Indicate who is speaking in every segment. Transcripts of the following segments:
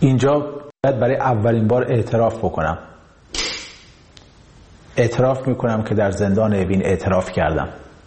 Speaker 1: اینجا باید برای اولین بار اعتراف بکنم. اعتراف میکنم که در زندان اوین اعتراف کردم.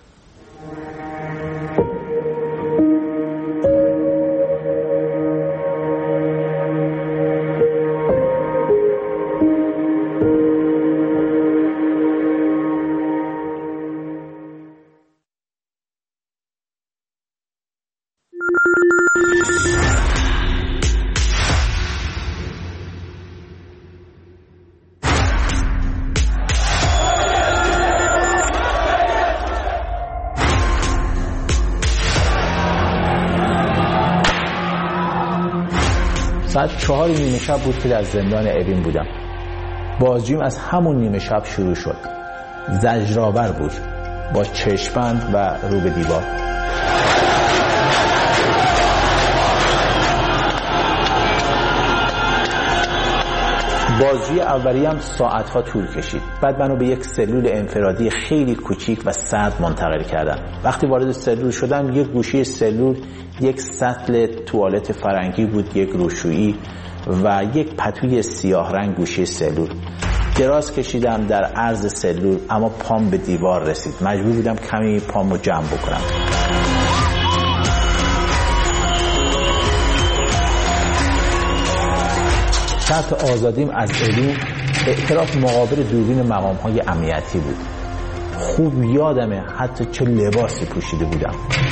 Speaker 1: ساعت 4 شب بود که در زندان اوین بودم. بازجوییم از همون نیمه شب شروع شد. زجرآور بود، با چشم‌بند و رو به دیوار. بازجویی اولیه هم ساعت‌ها طول کشید. بعد منو به یک سلول انفرادی خیلی کوچیک و سرد منتقل کردن. وقتی وارد سلول شدم، یک گوشه سلول یک سطل توالت فرنگی بود، یک روشویی و یک پتوی سیاه رنگ گوشه سلول. دراز کشیدم در عرض سلول، اما پام به دیوار رسید. مجبور بودم کمی پامو جمع بکنم. شرط آزادیم از اوین اعتراف مقابل دوربین مقام‌های امنیتی بود. خوب یادمه حتی چه لباسی پوشیده بودم.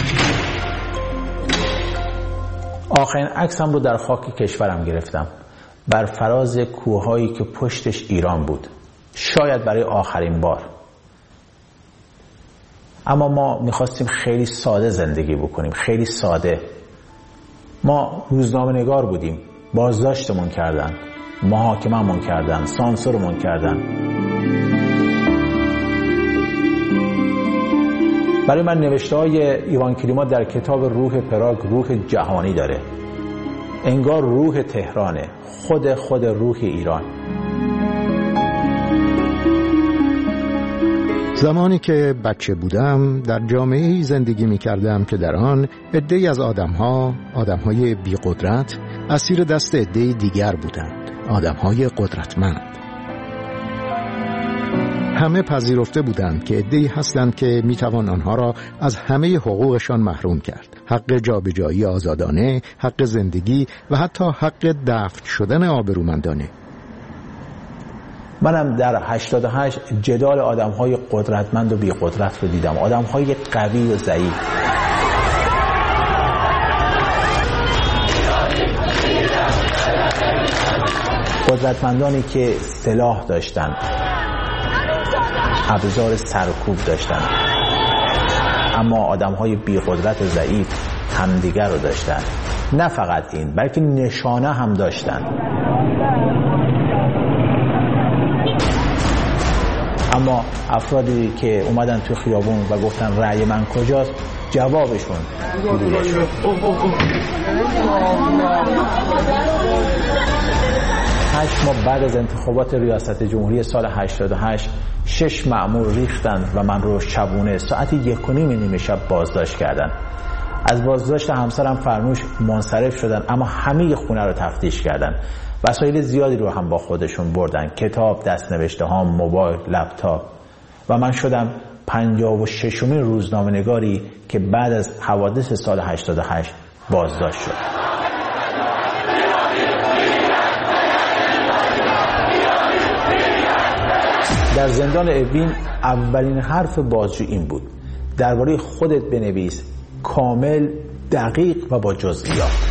Speaker 1: آخرین عکسم رو در خاک کشورم گرفتم، بر فراز کوههایی که پشتش ایران بود، شاید برای آخرین بار. اما ما میخواستیم خیلی ساده زندگی بکنیم، خیلی ساده. ما روزنامه‌نگار بودیم، بازداشتمون کردن، محاکمه‌مون کردن، سانسورمون کردن. برای من نوشته‌های ایوان کلیما در کتاب روح پراگ روح جهانی داره. انگار روح تهرانه، خود روح ایران.
Speaker 2: زمانی که بچه بودم در جامعه‌ای زندگی می‌کردم که در آن عده‌ای از آدم‌های بی‌قدرت اسیر دست عده‌ای دیگر بودند، آدم‌های قدرتمند. همه پذیرفته بودند که عده‌ای هستند که میتوان آنها را از همه حقوقشان محروم کرد. حق جابجایی آزادانه، حق زندگی و حتی حق دفن شدن آبرومندانه.
Speaker 1: منم در 88 جدال آدم‌های قدرتمند و بی‌قدرت رو دیدم، آدم‌های قوی و ضعیف. قدرتمندانی که سلاح داشتند، ابزار سرکوب داشتن، اما آدم‌های بی‌قدرت و ضعیف همدیگر رو داشتن. نه فقط این، بلکه نشانه هم داشتن. اما افرادی که اومدن تو خیابون و گفتن رأی من کجاست، جوابشون گلوله شد. 8 ماه بعد از انتخابات ریاست جمهوری سال 88 6 مأمور ریختند و من رو شبونه ساعت 1:30 شب بازداشت کردن. از بازداشت همسرم فرنوش منصرف شدن، اما همه خونه رو تفتیش کردن. وسایل زیادی رو هم با خودشون بردن، کتاب، دستنوشته ها، موبایل، لپتاپ. و من شدم 56مین روزنامه‌نگاری که بعد از حوادث سال 88 بازداشت شد. در زندان اوین اولین حرف بازجو این بود: درباره خودت بنویس، کامل، دقیق و با جزئیات.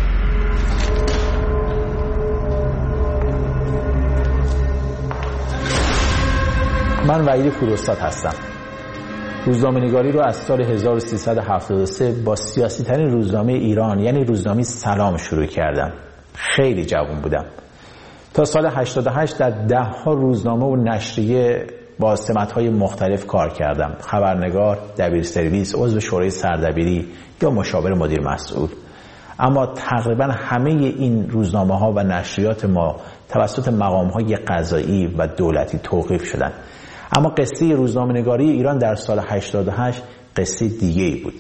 Speaker 1: من وحید کوروستاد هستم. روزنامه‌نگاری رو از سال 1373 با سیاسی ترین روزنامه ایران یعنی روزنامه سلام شروع کردم. خیلی جوان بودم. تا سال 88 در 10 روزنامه و نشریه با سمت‌های مختلف کار کردم: خبرنگار، دبیر سرویس، عضو شورای سردبیری یا مشاور مدیر مسئول. اما تقریبا همه این روزنامه‌ها و نشریات ما توسط مقام‌های قضایی و دولتی توقیف شدند. اما قصه روزنامه‌نگاری ایران در سال 88 قصه دیگه‌ای بود.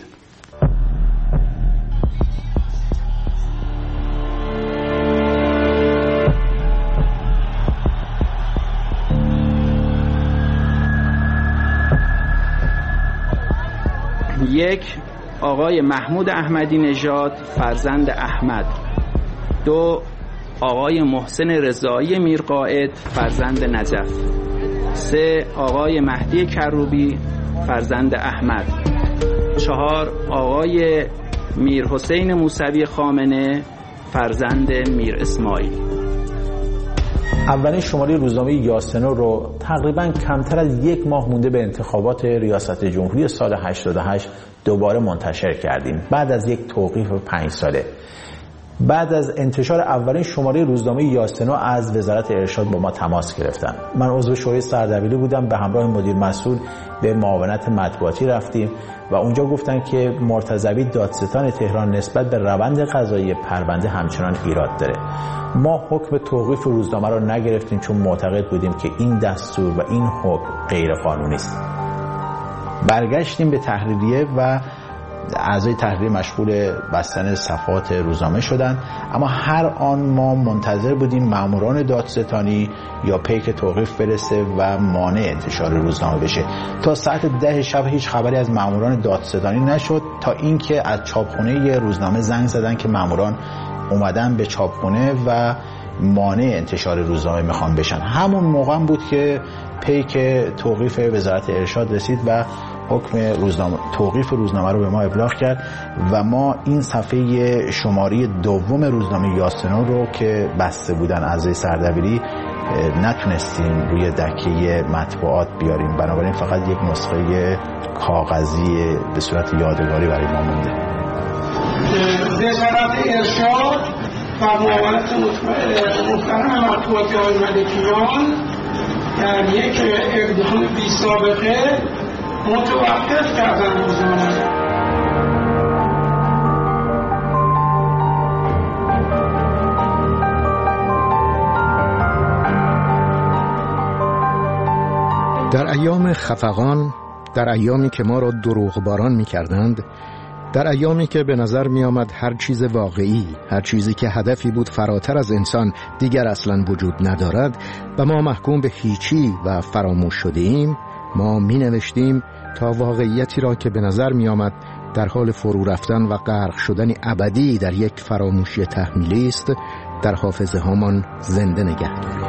Speaker 3: 1. آقای محمود احمدی نژاد فرزند احمد. 2. آقای محسن رضایی میرقائد فرزند نجف. 3. آقای مهدی کروبی فرزند احمد. 4. آقای میر حسین موسوی خامنه فرزند میر اسماعیل.
Speaker 1: اولین شماره روزنامه یاسنو رو تقریباً کمتر از 1 ماه مونده به انتخابات ریاست جمهوری سال 88 دوباره منتشر کردیم، بعد از یک توقیف 5 ساله. بعد از انتشار اولین شماره روزنامه یاسنو از وزارت ارشاد با ما تماس گرفتن. من عضو شورای سردبیری بودم، به همراه مدیر مسئول به معاونت مطبوعاتی رفتیم و اونجا گفتن که مرتضوی دادستان تهران نسبت به روند قضایی پرونده همچنان ایراد داره. ما حکم توقیف روزنامه رو نگرفتیم چون معتقد بودیم که این دستور و این حکم غیر قانونی است. برگشتیم به تحریریه و اعضای تحریریه مشغول بستن صفحات روزنامه شدن، اما هر آن ما منتظر بودیم ماموران دادستانی یا پیک توقیف برسه و مانع انتشار روزنامه بشه. تا ساعت 10 شب هیچ خبری از ماموران دادستانی نشد، تا اینکه از چاپخونه روزنامه زنگ زدن که ماموران اومدن به چاپخونه و مانع انتشار روزنامه میخوان بشن. همون موقع بود که پیک توقیف وزارت ارشاد رسید و حکم توقیف روزنامه رو به ما ابلاغ کرد و ما این صفحه شماره دوم روزنامه یاسنو رو که بسته بودن اعضای سردبیری نتونستیم روی دکه مطبوعات بیاریم، بنابراین فقط یک نسخه کاغذی به صورت یادگاری برای ما مونده.
Speaker 4: وزارت ارشاد و معاونت محترم مطبوعاتی آقای ملکیان در یک اقدام بی سابقه متوقف کردن روزنامه.
Speaker 2: در ایام خفقان، در ایامی که ما را دروغباران می کردند، در ایامی که به نظر می آمد هر چیز واقعی، هر چیزی که هدفی بود فراتر از انسان دیگر اصلا وجود ندارد و ما محکوم به هیچی و فراموش شدیم، ما می نوشتیم تا واقعیتی را که به نظر می آمد در حال فرو رفتن و غرق شدن ابدی در یک فراموشی تحمیلی است، در حافظه هامان زنده نگه داریم.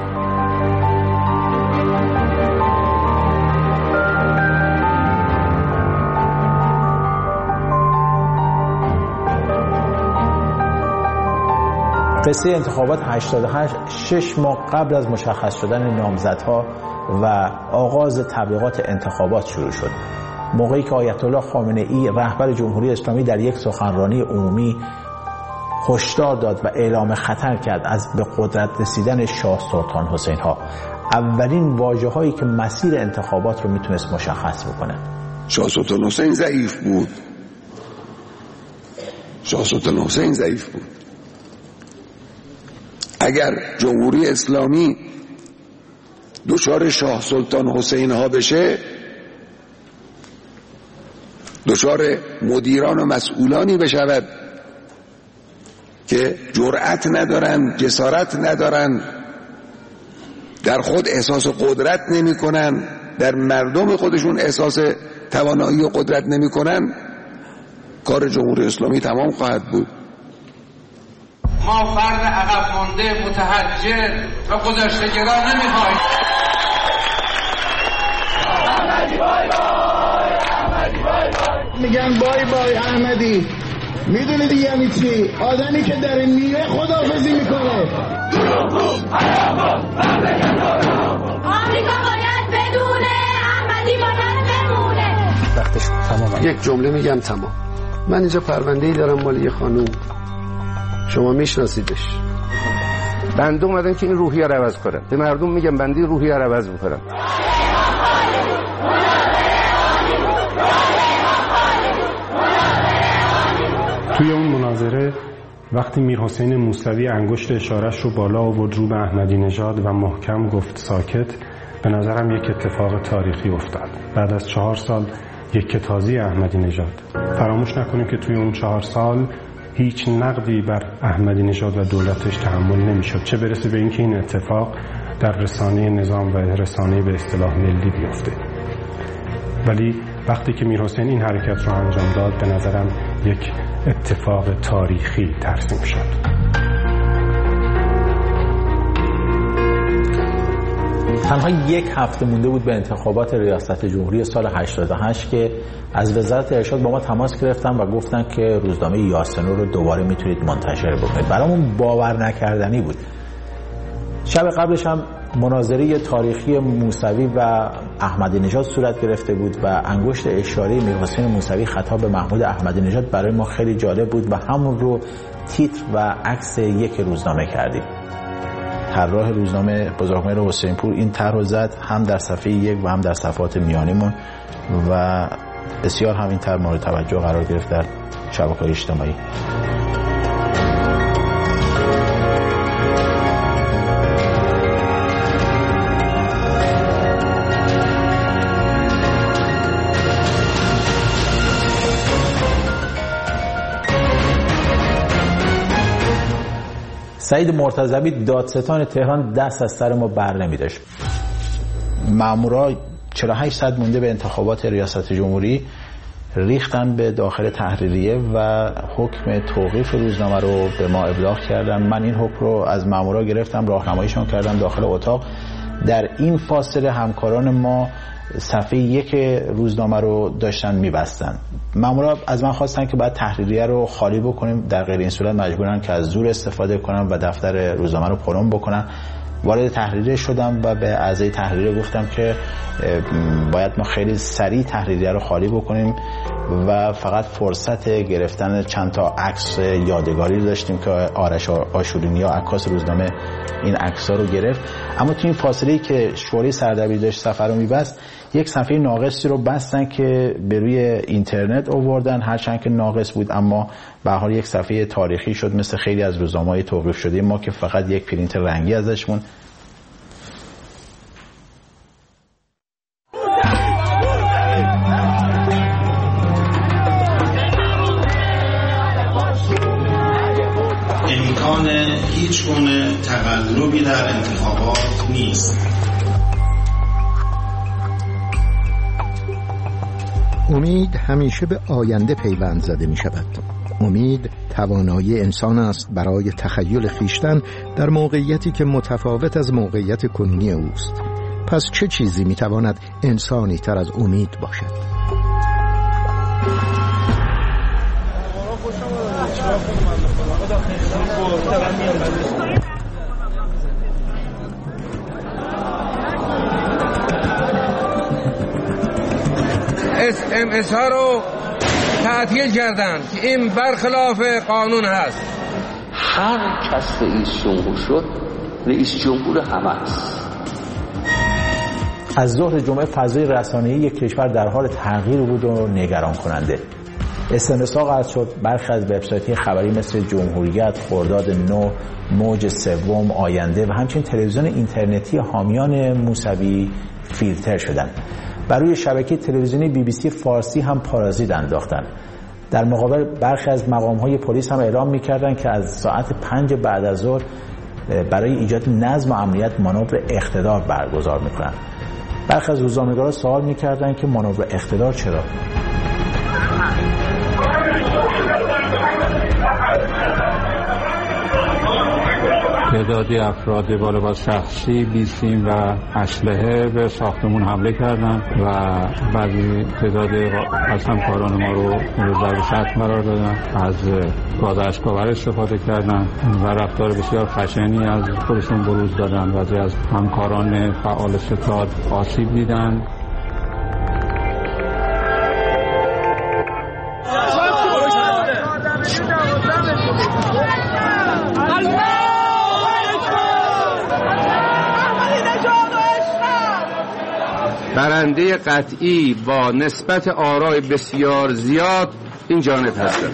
Speaker 1: قصه انتخابات 88 6 ماه قبل از مشخص شدن نامزدها و آغاز تبلیغات انتخابات شروع شد. موقعی که آیت الله خامنه ای رهبر جمهوری اسلامی در یک سخنرانی عمومی هشدار داد و اعلام خطر کرد از به قدرت رسیدن شاه سلطان حسین ها، اولین واژه هایی که مسیر انتخابات رو میتونست مشخص بکنه.
Speaker 5: شاه سلطان حسین ضعیف بود. شاه سلطان حسین ضعیف بود. اگر جمهوری اسلامی دچار شاه سلطان حسین ها بشه، دچار مدیران و مسئولانی بشود که جرأت ندارن، جسارت ندارن، در خود احساس قدرت نمی کنن، در مردم خودشون احساس توانایی و قدرت نمی کنن، کار جمهوری اسلامی تمام خواهد بود.
Speaker 4: ما فرد عقب مانده، متحجر و گذشته‌گرا نمی‌خواهیم.
Speaker 6: میگن بای بای احمدی. میدونی دیگه یعنی چی؟ آدمی که در نیمه خداحافظی میکنه.
Speaker 7: آمریکا باید بدونه، احمدی باید بمونه.
Speaker 8: وقتش تمام.
Speaker 9: یک جمله میگم تمام. من اینجا پرونده‌ای دارم مال یه خانوم، شما میشناسیدش. بنده اومدن که این روحیه رو عوض کنم. به مردم میگم بنده روحیه رو عوض میکنم.
Speaker 10: توی اون مناظره وقتی میر حسین موسوی انگشت اشارش رو بالا آورد رو به احمدی نژاد و محکم گفت ساکت، به نظرم یک اتفاق تاریخی افتاد. بعد از 4 سال یک تازی احمدی نژاد. فراموش نکنیم که توی اون 4 سال هیچ نقدی بر احمدی نژاد و دولتش تحمل نمیشد، چه برسه به اینکه این اتفاق در رسانه نظام و رسانه به اصطلاح ملی بیفته. ولی وقتی که میرحسین این حرکت رو انجام داد به نظرم یک اتفاق تاریخی ترسیم شد.
Speaker 1: تنها یک هفته مونده بود به انتخابات ریاست جمهوری سال 88 که از وزارت ارشاد با ما تماس گرفتن و گفتن که روزنامه یاسنور رو دوباره میتونید منتشر بکنید. برامون باور نکردنی بود. شب قبلش هم مناظره تاریخی موسوی و احمدی نژاد صورت گرفته بود و انگشت اشاره میرحسین موسوی خطاب به محمود احمدی نژاد برای ما خیلی جالب بود و همون رو تیتر و عکس یک روزنامه کردیم. طراح روزنامه بزرگمهر حسینپور این طرح رو زد، هم در صفحه 1 و هم در صفحات میانیمون، و بسیار هم این طرح مورد توجه قرار گرفت در شبکه‌های اجتماعی. سعید مرتضوی دادستان تهران دست از سر ما بر نمی‌داشت. مامورا 48 ساعت مونده به انتخابات ریاست جمهوری ریختن به داخل تحریریه و حکم توقیف روزنامه رو به ما ابلاغ کردن. من این حکم رو از مامورا گرفتم، راهنماییشون کردم داخل اتاق. در این فاصله همکاران ما صفحه 1 روزنامه رو داشتن میبستن. مامورا از من خواستن که باید تحریریه رو خالی بکنیم، در غیر این صورت مجبورن که از زور استفاده کنم و دفتر روزنامه رو پلم بکنن. وارد تحریریه شدم و به اعضای تحریریه گفتم که باید ما خیلی سریع تحریریه رو خالی بکنیم و فقط فرصت گرفتن چند تا عکس یادگاری داشتیم که آرش آشورینیا عکاس روزنامه این عکس‌ها رو گرفت. اما تو این فاصله‌ای که شورای سردبیر داشت سفر رو می‌بست، یک صفحه ناقصی رو بستن که به روی اینترنت آوردن، هرچند که ناقص بود اما به هر حال یک صفحه تاریخی شد، مثل خیلی از روزنامه‌های توقیف شده ما که فقط یک پرینت رنگی ازشون.
Speaker 8: امکان هیچ گونه تقلبی در انتخابات نیست.
Speaker 2: امید همیشه به آینده پیوند زده می شود. امید توانایی انسان است برای تخیل خویشتن در موقعیتی که متفاوت از موقعیت کنونی اوست. پس چه چیزی می تواند انسانی تر از امید باشد؟
Speaker 4: SMS ها رو تعطیل کردن که این برخلاف قانون هست.
Speaker 11: هر کس رئیس جمهور شد رئیس جمهور همه است.
Speaker 1: از ظهر جمعه فضای رسانه‌ای یک کشور در حال تغییر بود و نگران کننده. SMS ها قطع شد، برخی از وبسایت‌های خبری مثل جمهوریت، خرداد 9، موج سوم، آینده و همچنین تلویزیون اینترنتی حامیان موسوی فیلتر شدند. بر روی شبکه تلویزیونی BBC فارسی هم پارازیت انداختن. در مقابل برخی از مقام‌های پلیس هم اعلام می‌کردند که از ساعت 5 بعد از ظهر برای ایجاد نظم و امنیت مانور اقتدار برگزار می‌کنند. برخی از روزنامه‌نگاران سوال می‌کردند که مانور اقتدار چرا؟
Speaker 12: تعدادی افراد با لباس شخصی، بیسیم و اسلحه به ساختمون حمله کردند و بعضی تعداد از همکاران ما رو ضرب سخت قرار دادن، از گاز اشک‌آور استفاده کردند و رفتار بسیار خشنی از خودشون بروز دادن. بعضی از همکاران فعال ستاد آسیب دیدند.
Speaker 9: برنده قطعی با نسبت آرای بسیار زیاد این جانب هستند.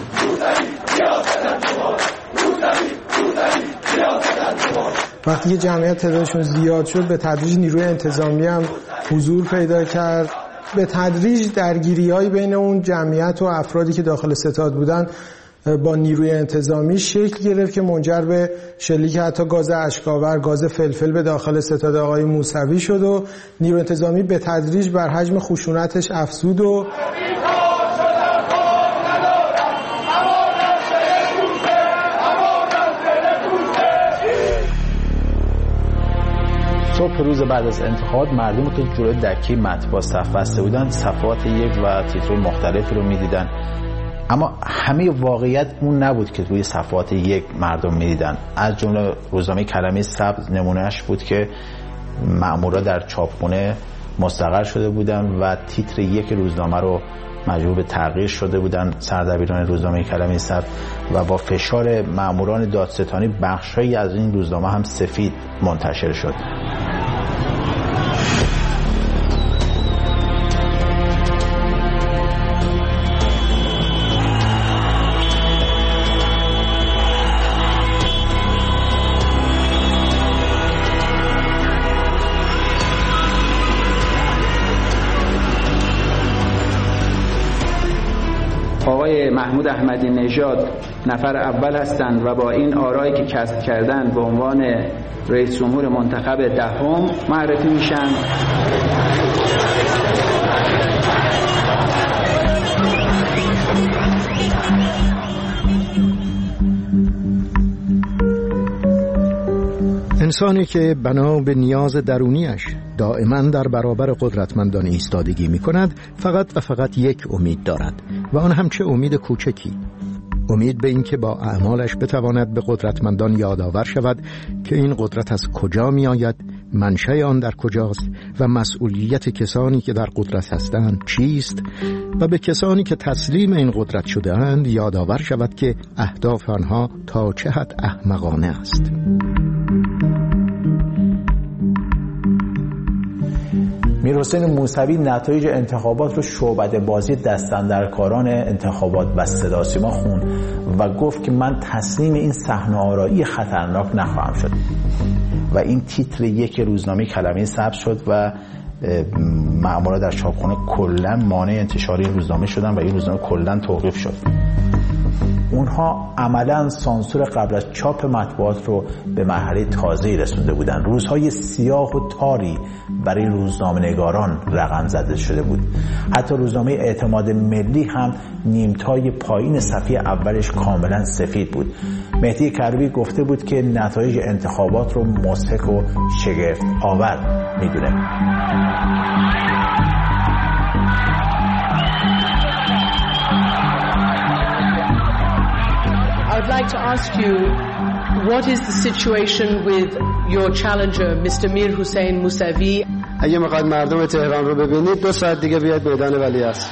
Speaker 13: وقتی که جمعیت تعدادشون زیاد شد به تدریج نیروی انتظامی هم حضور پیدا کرد. به تدریج درگیری‌های بین اون جمعیت و افرادی که داخل ستاد بودن با نیروی انتظامی شکل گرفت که منجر به شلیک حتی گاز اشک‌آور، گاز فلفل به داخل ستاد آقای موسوی شد و نیروی انتظامی به تدریج بر حجم خشونتش افزود و
Speaker 1: صبح روز بعد از انتخابات مردم که جلوی دکه مطبوعات صف بسته بودن صفحات یک و تیترهای مختلفی رو می‌دیدن، اما همه واقعیت اون نبود که روی صفحات یک مردم می‌دیدن. از جمله روزنامه کلمه سبز نمونهش بود که مأمورا در چاپخونه مستقر شده بودن و تیتر یک روزنامه رو مجبور به تغییر شده بودن سردبیران روزنامه کلمه سبز و با فشار مأموران دادستانی بخشایی از این روزنامه هم سفید منتشر شد.
Speaker 3: آقای محمود احمدی نژاد نفر اول هستند و با این آرایی که کسب کردند به عنوان رئیس جمهور منتخب دهم معرفی میشن.
Speaker 2: انسانی که بنا به نیاز درونیش دائما در برابر قدرتمندان ایستادگی می کند فقط و فقط یک امید دارد و آن هم چه امید کوچکی، امید به این که با اعمالش بتواند به قدرتمندان یادآور شود که این قدرت از کجا می آید، منشأ آن در کجاست و مسئولیت کسانی که در قدرت هستند چیست و به کسانی که تسلیم این قدرت شده اند یادآور شود که اهداف آنها تا چه حد احمقانه است.
Speaker 1: میرحسین موسوی نتایج انتخابات رو شعبده بازی دستاندرکاران انتخابات و صداسیما خوند و گفت که من تسلیم این صحنه‌آرایی خطرناک نخواهم شد و این تیتر یک روزنامه کلمه سبز شد و مأمورا در چاپخانه کلا مانع انتشار این روزنامه شدن و این روزنامه کلا توقیف شد. اونها عملاً سانسور قبل از چاپ مطبوعات رو به مرحله تازه‌ای رسونده بودن. روزهای سیاه و تاری برای روزنامه‌نگاران رقم زده شده بود. حتی روزنامه اعتماد ملی هم نیمتای پایین صفحه اولش کاملاً سفید بود. مهدی کروبی گفته بود که نتایج انتخابات رو مضحک و شگفت آور میدونه.
Speaker 14: I would like to ask you, what is the situation with your challenger, Mr. Mir Hossein Mousavi?
Speaker 9: اگه میخواید مردم تهران رو ببینید 2 ساعت دیگه بیاید میدان ولیعصر.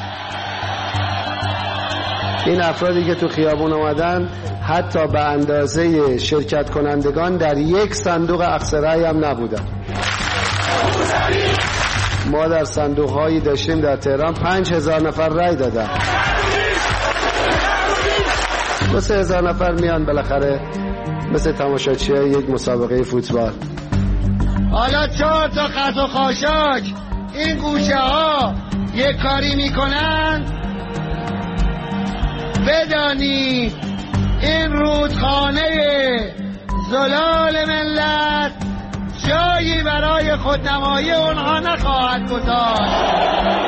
Speaker 9: این افرادی که تو خیابون اومدن حتی به اندازه شرکت کنندگان در یک صندوق اقصی رأی هم نبودن. ما در صندوق‌هایی داشتیم در تهران 5000 نفر رأی دادن. 2,000 نفر میان بالاخره مثل تماشاچیای یک مسابقه فوتبال.
Speaker 6: حالا 4 تا خط و خاشاک این گوشه ها یک کاری میکنن، بدانی این رودخانه زلال ملت جایی برای خودنمایی اونها نخواهد گذاشت.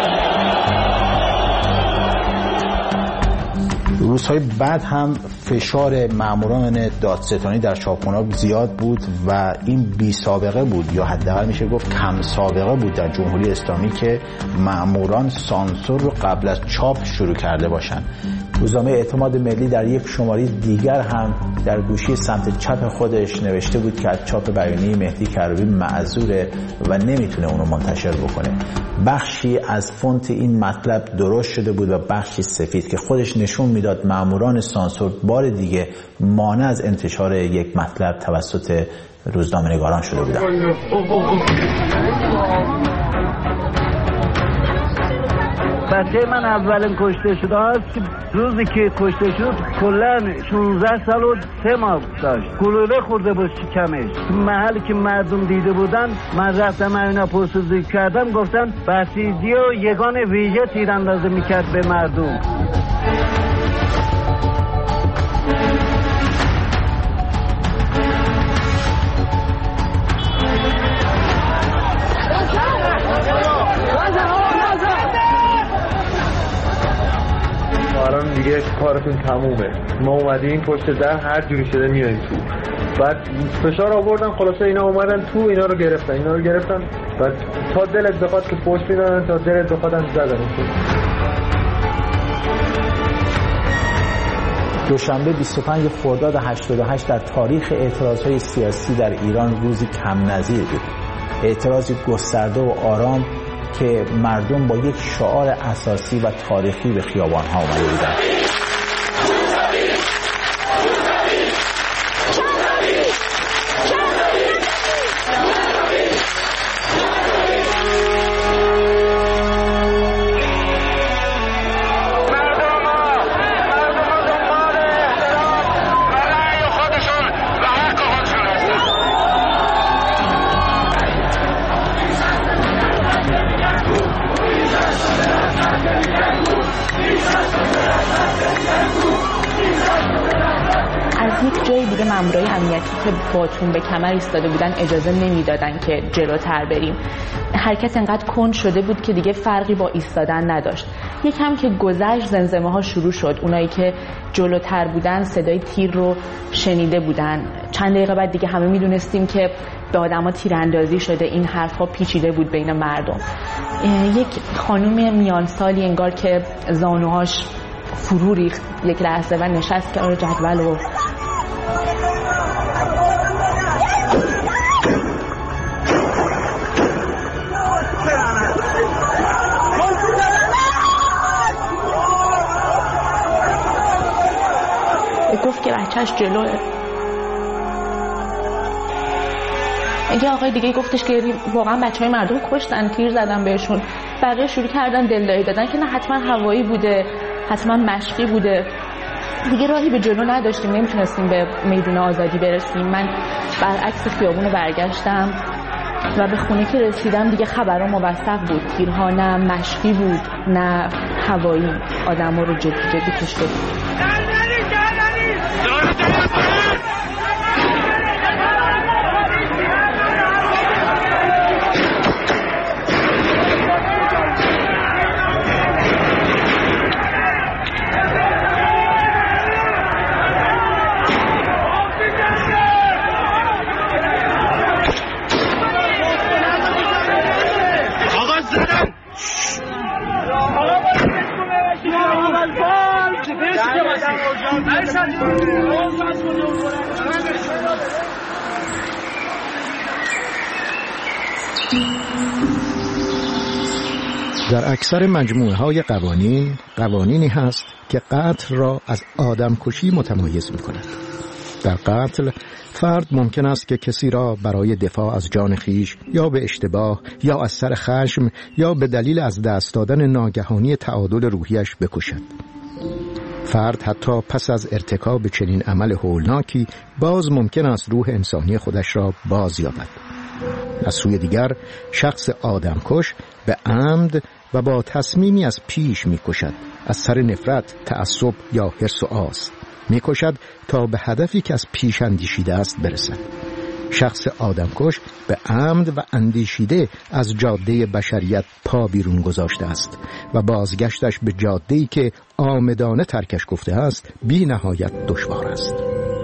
Speaker 1: روزهای بعد هم فشار ماموران دادستانی در چاپخانه‌ها زیاد بود و این بی سابقه بود یا حداقل میشه گفت کم سابقه بود در جمهوری اسلامی که ماموران سانسور رو قبل از چاپ شروع کرده باشند. روزنامه اعتماد ملی در یک شماره دیگر هم در گوشی سمت چپ خودش نوشته بود که از چاپ بیانیه مهدی کروبی معذوره و نمیتونه اونو منتشر بکنه. بخشی از فونت این مطلب درست شده بود و بخشی سفید که خودش نشون میداد ماموران سانسور بار دیگه مانع از انتشار یک مطلب توسط روزنامه‌نگاران شده بودن.
Speaker 15: بچه من اولین کشته شده است که روزی که کشته شد کلا 16 سال و 3 ماه داشت. گلوله خورده بود شکمش. محلی که مردم دیده بودن من رفتم اینا پرسجویی کردم، گفتن بسیجی و یگان ویژه تیراندازی میکرد به مردم.
Speaker 16: الان دیگه کارتون تمومه، ما اومدیم پشت در هر جوری شده میاییم تو. بعد فشار آوردن، خلاصه اینا اومدن تو، اینا رو گرفتن بعد تا دلت بخواد که پشت میدن، تا دلت بخواد هم زدن.
Speaker 1: دوشنبه 25 خرداد 88 در تاریخ اعتراضهای سیاسی در ایران روزی کم نظیر بود. اعتراضی گسترده و آرام که مردم با یک شعار اساسی و تاریخی به خیابان‌ها آمده بودند.
Speaker 17: مامورای امنیتی که با تون به کمر ایستاده بودن اجازه نمیدادن که جلوتر بریم. هر کس انقدر کند شده بود که دیگه فرقی با ایستادن نداشت. یکم که گذشت زمزمه ها شروع شد. اونایی که جلوتر بودن صدای تیر رو شنیده بودن. چند دقیقه بعد دیگه همه میدونستیم که به آدما تیراندازی شده. این حرفها پیچیده بود بین مردم. یک خانم میانسالی انگار که زانوهاش فرو ریخت یک لحظه و نشست کنار جدول و گفت که بچهش جلوه. یه آقای دیگه گفتش که واقعا بچهای مردم کشتن، تیر زدن بهشون. بقیه شروع کردن دلداری دادن که نه حتما هوایی بوده، حتما مشقی بوده. دیگه راهی به جلو نداشتیم، نمیتونستیم به میدون آزادی برسیم. من برعکس خیابون رو برگشتم و به خونه که رسیدم دیگه خبرها موثق بود. تیرها نه مشقی بود نه هوایی. آدم‌ها رو جدی کشته بود.
Speaker 2: در اکثر مجموعه های قوانینی هست که قتل را از آدمکشی متمایز می کند. در قتل فرد ممکن است که کسی را برای دفاع از جان خویش یا به اشتباه یا از سر خشم یا به دلیل از دست دادن ناگهانی تعادل روحیش بکشد. فرد حتی پس از ارتکاب چنین عمل هولناکی باز ممکن است روح انسانی خودش را باز یابد. از سوی دیگر شخص آدمکش به عمد و با تصمیمی از پیش می‌کشد، از سر نفرت، تعصب یا حرص و آز می‌کشد تا به هدفی که از پیش اندیشیده است برسد. شخص آدمکش به عمد و اندیشیده از جاده بشریت پا بیرون گذاشته است و بازگشتش به جاده‌ای که آمدانه ترکش گفته است بی نهایت دشوار است.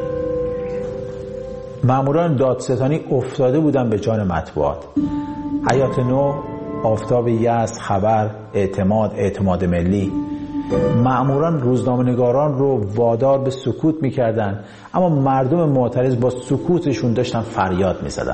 Speaker 1: ماموران دادستانی افتاده بودند به جان مطبوعات. حیات نو، آفتاب یزد، خبر، اعتماد ملی. ماموران روزنامه‌نگاران رو وادار به سکوت می‌کردند، اما مردم معترض با سکوتشون داشتن فریاد می‌زدن.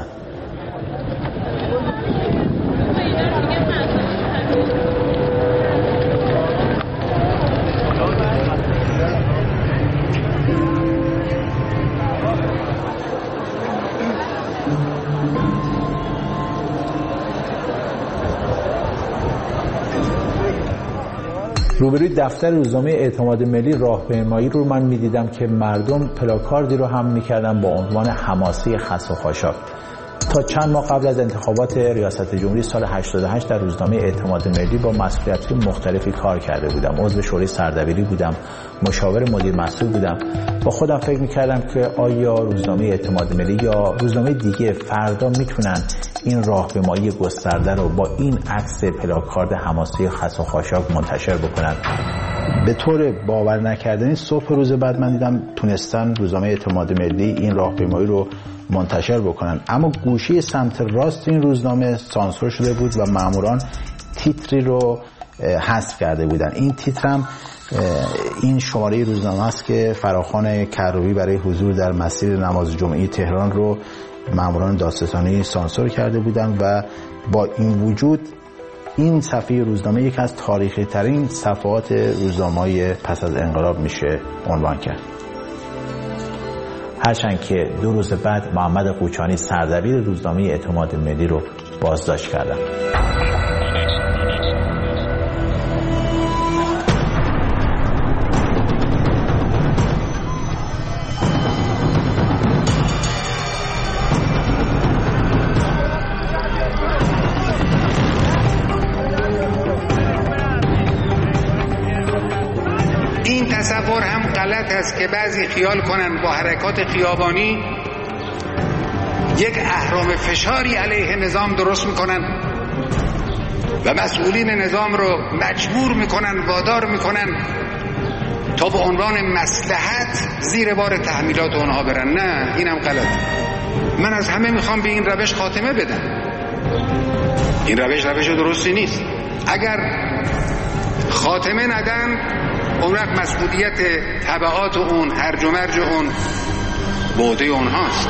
Speaker 1: روبروی دفتر روزنامه اعتماد ملی راهپیمایی رو من می‌دیدم که مردم پلاکاردی رو هم می‌کردن با عنوان حماسه خس و خاشاک. تا چند ماه قبل از انتخابات ریاست جمهوری سال 88 در روزنامه اعتماد ملی با مسئولیت‌های مختلفی کار کرده بودم. عضو شورای سردبیری بودم، مشاور مدیر مسئول بودم. با خودم فکر می‌کردم که آیا روزنامه اعتماد ملی یا روزنامه دیگه فردا میتونن این راهپیمایی گسترده رو با این عکس پلاکارد حماسه خس و خاشاک منتشر بکنن. به طور باور نکردنی صبح روز بعد من دیدم تونستن روزنامه اعتماد ملی این راهپیمایی رو منتشر بکنن، اما گوشه سمت راست این روزنامه سانسور شده بود و ماموران تیتری رو حذف کرده بودن. این تیتر هم این شماره روزنامه است که فراخوان کروبی برای حضور در مسیر نماز جمعه تهران رو ماموران دادستانی سانسور کرده بودند و با این وجود این صفحه روزنامه یک از تاریخی ترین صفحات روزنامه‌های پس از انقلاب میشه عنوان کرد. هرچند که 2 روز بعد محمد قوچانی سردبیر روزنامه اعتماد ملی رو بازداشت کردند.
Speaker 18: تصور هم غلط است که بعضی خیال کنند با حرکات خیابانی یک اهرام فشاری علیه نظام درست میکنن و مسئولین نظام رو مجبور میکنن، وادار میکنن تا به عنوان مصلحت زیر بار تحمیلات اونها برن. نه، اینم غلط. من از همه میخوام به این روش خاتمه بدم. این روش درستی نیست. اگر خاتمه ندن، اون وقت مسئولیت تبعات اون، هرج و مرج اون به عهده اونهاست.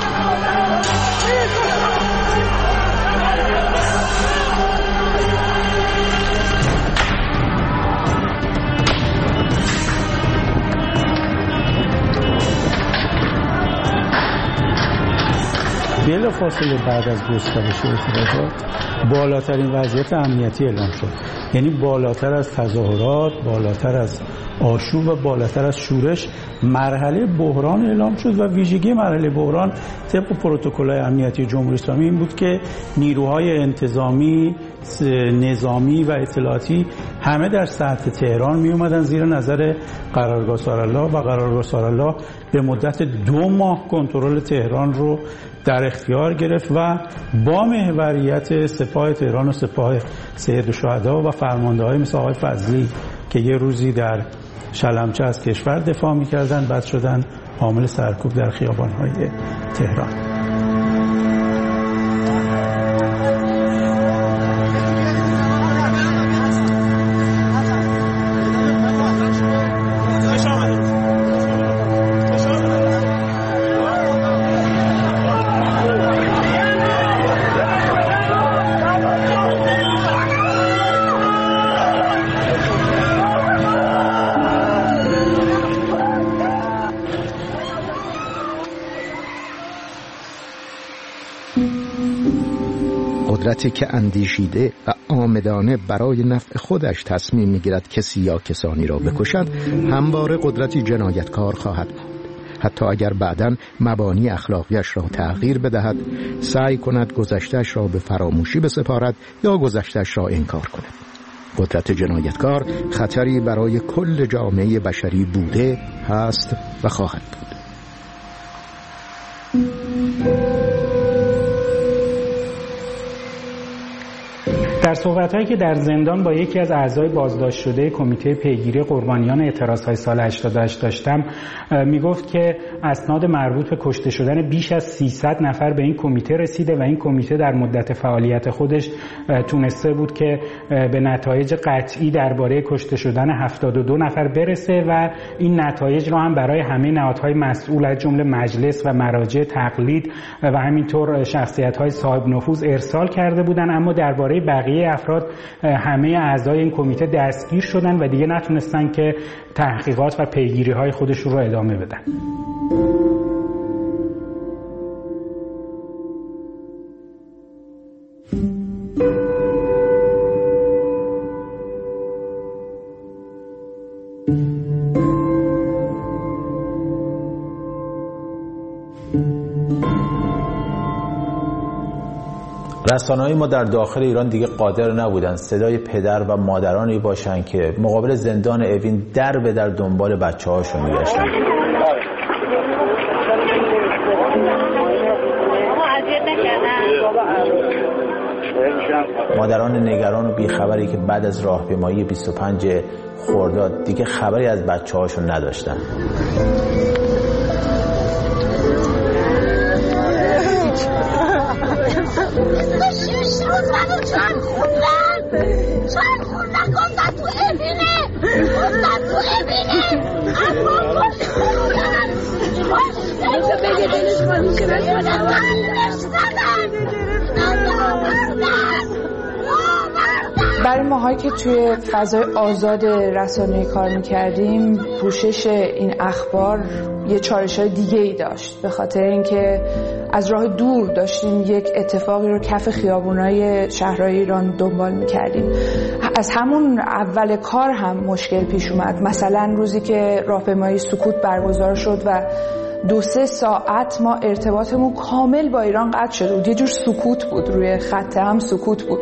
Speaker 19: بلافاصله بعد از گسترش اعتراضات بالاترین وضعیت امنیتی اعلام شد، یعنی بالاتر از تظاهرات، بالاتر از آشوب و بالاتر از شورش مرحله بحران اعلام شد و ویژگی مرحله بحران طبق پروتکل‌های امنیتی جمهوری اسلامی این بود که نیروهای انتظامی، نظامی و اطلاعاتی همه در سطح تهران می اومدن زیر نظر قرارگاه سارالله و قرارگاه سارالله به مدت 2 ماه کنترل تهران رو در اختیار گرفت و با محوریت سپاه تهران و سپاه سید الشهدا و فرمانده‌های مثل آقای فضلی که یه روزی در شلمچه از کشور دفاع می‌کردن، بعد شدن عامل سرکوب در خیابان‌های تهران.
Speaker 2: قدرتی که اندیشیده و آمدانه برای نفع خودش تصمیم می‌گیرد کسی یا کسانی را بکشد، همواره قدرتی جنایتکار خواهد بود. حتی اگر بعداً مبانی اخلاقیش را تغییر بدهد، سعی کند گذشته‌اش را به فراموشی بسپارد یا گذشته‌اش را انکار کند. قدرت جنایتکار خطری برای کل جامعه بشری بوده، هست و خواهد بود.
Speaker 20: در صحبت‌هایی که در زندان با یکی از اعضای بازداشت شده کمیته پیگیری قربانیان اعتراض‌های سال 88 داشتم، میگفت که اسناد مربوط به کشته شدن بیش از 300 نفر به این کمیته رسیده و این کمیته در مدت فعالیت خودش تونسته بود که به نتایج قطعی درباره کشته شدن 72 نفر برسه و این نتایج را هم برای همه نهادهای مسئول از جمله مجلس و مراجع تقلید و همینطور شخصیت‌های صاحب نفوذ ارسال کرده بودن. اما درباره بقیه افراد همه اعضای این کمیته دستگیر شدن و دیگه نتونستن که تحقیقات و پیگیری‌های خودشون رو ادامه بدن.
Speaker 1: رسانه‌های ما در داخل ایران دیگه قادر نبودن صدای پدر و مادرانی باشن که مقابل زندان اوین در به در دنبال بچه‌هاشون میگشتن. مادران نگران و بیخبری که بعد از راهپیمایی 25 خرداد دیگه خبری از بچه‌هاشون نداشتن.
Speaker 21: برای ماهایی که توی فضای آزاد رسانه‌ای کار می‌کردیم، پوشش این اخبار یه چالش‌های دیگه‌ای داشت، به خاطر اینکه از راه دور داشتیم یک اتفاقی رو کف خیابونای شهرهای ایران دنبال می‌کردیم. از همون اول کار هم مشکل پیش اومد. مثلا روزی که راهپیمایی سکوت برگزار شد و 2-3 ساعت ما ارتباطمون کامل با ایران قطع شده بود. یه جور سکوت بود، روی خط هم سکوت بود.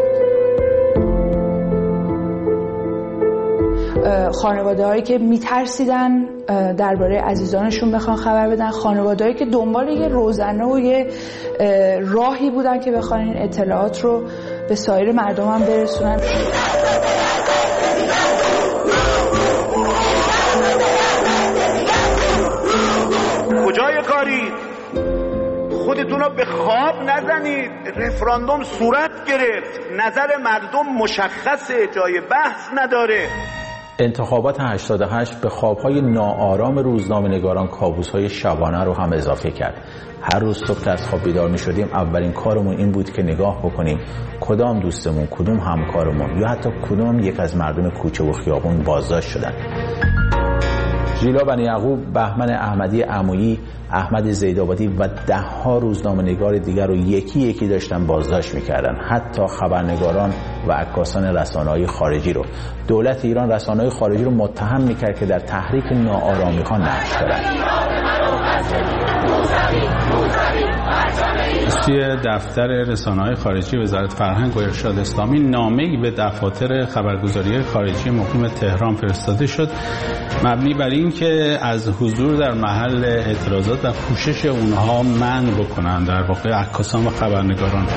Speaker 21: خانواده هایی که میترسیدن درباره عزیزانشون بخوان خبر بدن، خانواده هایی که دنبال یه روزنه و یه راهی بودن که بخوان این اطلاعات رو به سایر مردم هم برسونن.
Speaker 22: کجای کارید؟ خودتون رو به خواب نزنید. رفراندوم صورت گرفت، نظر مردم مشخصه، جای بحث نداره.
Speaker 1: انتخابات 88 به خوابهای ناآرام روزنامه‌نگاران کابوس‌های شبانه رو هم اضافه کرد. هر روز صبح که از خواب بیدار می‌شدیم اولین کارمون این بود که نگاه بکنیم کدام دوستمون، کدوم همکارمون یا حتی کدام یک از مردم کوچه و خیابون بازداشت شدن. ژیلا بنی یعقوب، بهمن احمدی عمویی، احمد زیدآبادی و 10 روزنامه‌نگار دیگر رو یکی یکی داشتن بازداشت می‌کردن. حتی خبرنگاران و عکاسان رسانه‌های خارجی رو. دولت ایران رسانه‌های خارجی رو متهم می‌کرد که در تحریک ناآرامی‌ها نقش دارن.
Speaker 12: توی دفتر رسانه‌های خارجی وزارت فرهنگ و ارشاد اسلامی نامه‌ای به دفاتر خبرگزاری خارجی مقیم تهران فرستاده شد مبنی بر این که از حضور در محل اعتراضات و پوشش اونها منع بکنن، در واقع عکاسان و خبرنگاران.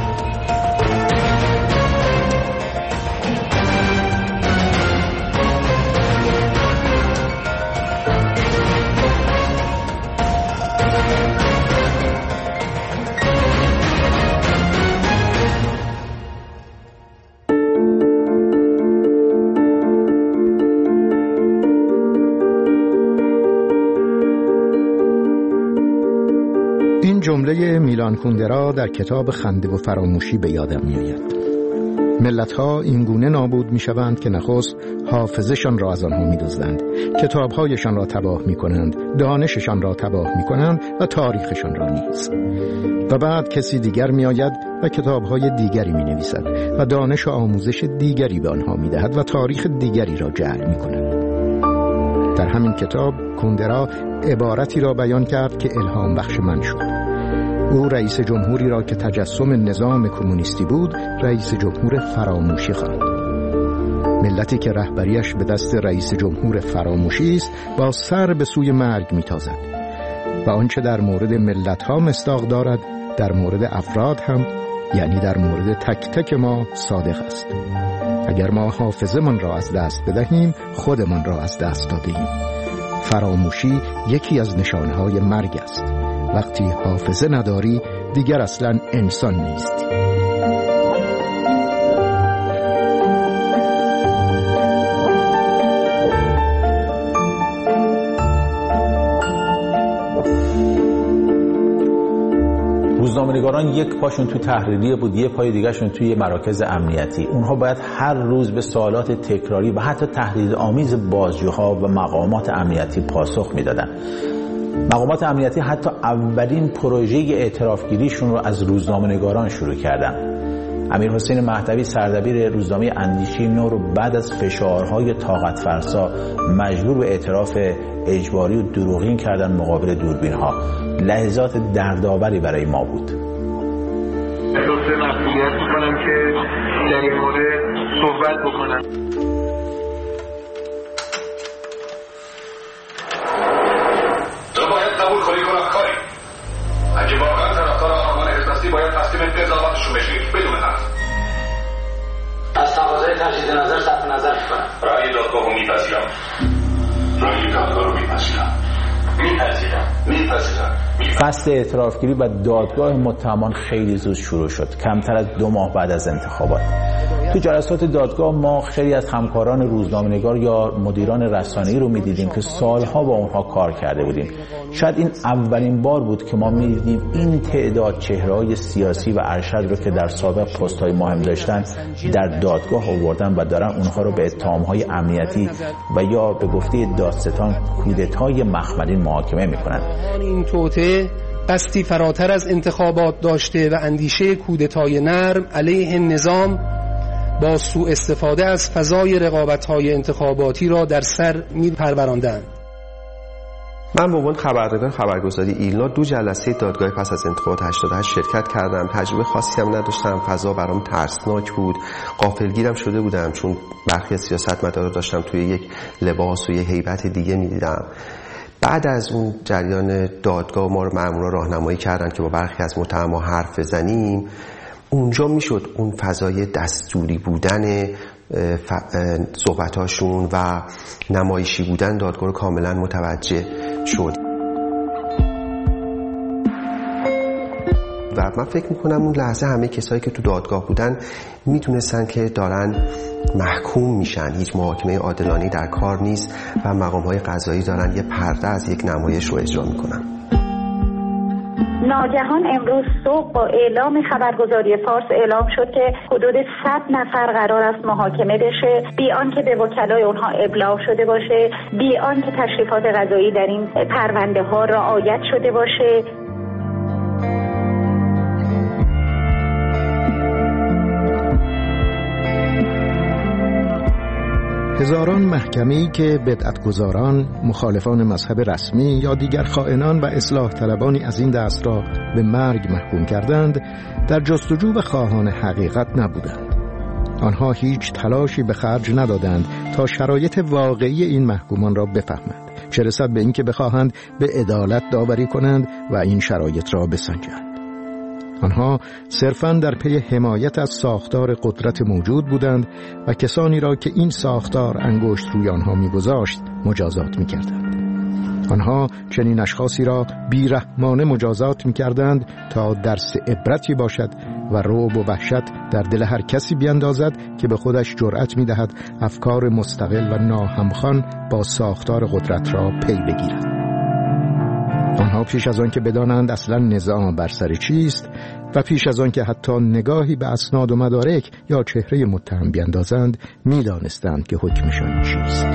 Speaker 2: جمله میلان کوندرا در کتاب خنده و فراموشی به یادم میآید. ملت‌ها اینگونه نابود می‌شوند که نخست حافظشان را از آنها می‌دزدند، کتاب‌هایشان را تباه می‌کنند، دانششان را تباه می‌کنند و تاریخشان را نیز. و بعد کسی دیگر می‌آید و کتاب‌های دیگری می‌نویسد و دانش و آموزش دیگری به آنها می‌دهد و تاریخ دیگری را جعل می‌کند. در همین کتاب کوندرا عبارتی را بیان کرد که الهام بخش من شد. او رئیس جمهوری را که تجسم نظام کمونیستی بود رئیس جمهور فراموشی خواند. ملتی که رهبریش به دست رئیس جمهور فراموشی است با سر به سوی مرگ میتازد و آنچه در مورد ملت‌ها مصداق دارد در مورد افراد هم، یعنی در مورد تک تک ما صادق است. اگر ما حافظمان را از دست بدهیم خودمان را از دست داده‌ایم. فراموشی یکی از نشانهای مرگ است. وقتی حافظه نداری دیگر اصلاً انسان نیستی.
Speaker 1: روزنامه‌نگاران یک پاشون تو تحریریه بود، یک پای دیگرشون توی مراکز امنیتی. اونها باید هر روز به سوالات تکراری و حتی تهدیدآمیز بازجوها و مقامات امنیتی پاسخ میدادن. مقامات امنیتی حتی اولین پروژه اعترافگیریشون رو از روزنامه‌نگاران شروع کردن. امیرحسین مهدوی سردبیر روزنامه اندیشه نو رو بعد از فشارهای طاقت فرسا مجبور به اعتراف اجباری و دروغین کردن مقابل دوربین‌ها. لحظات دردآوری برای ما بود.
Speaker 22: دوست مسئولیت می‌کنم که در این مورد صحبت بکنم.
Speaker 23: اگه واقعا طرفدار آرمان حزب هستی باید تصمیم نظاماتشون بشید بدون هم
Speaker 11: نظر صرف نظر کنم.
Speaker 5: رأی دادگاه رو میپذیرم. رأی دادگاه رو میپذیرم.
Speaker 1: فصل اعترافگیری و دادگاه متهمان خیلی زود شروع شد، کمتر از 2 ماه بعد از انتخابات. تو جلسات دادگاه ما خیلی از همکاران روزنامه‌نگار یا مدیران رسانه‌ای رو می‌دیدیم که سالها با اونها کار کرده بودیم. شاید این اولین بار بود که ما می‌دیدیم این تعداد چهره‌های سیاسی و ارشد رو که در سابق پست‌های مهم داشتن در دادگاه آوردن و دارن اونها رو به اتهام‌های امنیتی و یا به گفته دادستان کودتای مخملین محاکمه می‌کنن.
Speaker 7: این توطئه قصدی فراتر از انتخابات داشته و اندیشه کودتای نرم علیه نظام با سوء استفاده از فضای رقابت‌های انتخاباتی را در سر می‌پروراندند.
Speaker 23: من به عنوان خبرنگار خبرگزاری ایلنا 2 جلسه دادگاه پس از انتخابات 88 شرکت کردم. تجربه خاصی هم نداشتم، فضا برام ترسناک بود، غافلگیرم شده بودم چون برخی از سیاستمدارا داشتم توی یک لباس و یک هیبت دیگه می‌دیدم. بعد از اون جریان دادگاه ما رو مأمورا راهنمایی کردن که با برخی از متهما حرف بزنیم. اونجا میشد اون فضای دستوری بودن صحبتاشون و نمایشی بودن دادگاه رو کاملا متوجه شد. و من فکر میکنم اون لحظه همه کسایی که تو دادگاه بودن میتونستن که دارن محکوم میشن، هیچ محاکمه عادلانه‌ای در کار نیست و مقام‌های قضایی دارن یه پرده از یک نمایش رو اجرا میکنن.
Speaker 24: ناگهان امروز صبح با اعلام خبرگزاری فارس اعلام شد که حدود 100 نفر قرار است محاکمه بشه، بی آنکه به وکلای اونها ابلاغ شده باشه، بی آنکه تشریفات قضایی در این پرونده ها رعایت شده باشه.
Speaker 2: هزاران محکمه‌ای که بدعت‌گذاران، مخالفان مذهب رسمی یا دیگر خائنان و اصلاح طلبانی از این دست را به مرگ محکوم کردند، در جستجو و خواهان حقیقت نبودند. آنها هیچ تلاشی به خرج ندادند تا شرایط واقعی این محکومان را بفهمند، چه رسد به اینکه بخواهند به عدالت داوری کنند و این شرایط را بسنجند. آنها صرفاً در پی حمایت از ساختار قدرت موجود بودند و کسانی را که این ساختار انگشت روی آنها می‌گذاشت مجازات می‌کردند. آنها چنین اشخاصی را بی‌رحمانه مجازات می‌کردند تا درس عبرتی باشد و رعب و وحشت در دل هر کسی بیندازد که به خودش جرأت می‌دهد افکار مستقل و ناهمخوان با ساختار قدرت را پی بگیرد. آنها پیش از آن که بدانند اصلا نظام بر سر چیست و پیش از آن که حتی نگاهی به اسناد و مدارک یا چهره متهم بیندازند می‌دانستند که حکمشان چیست.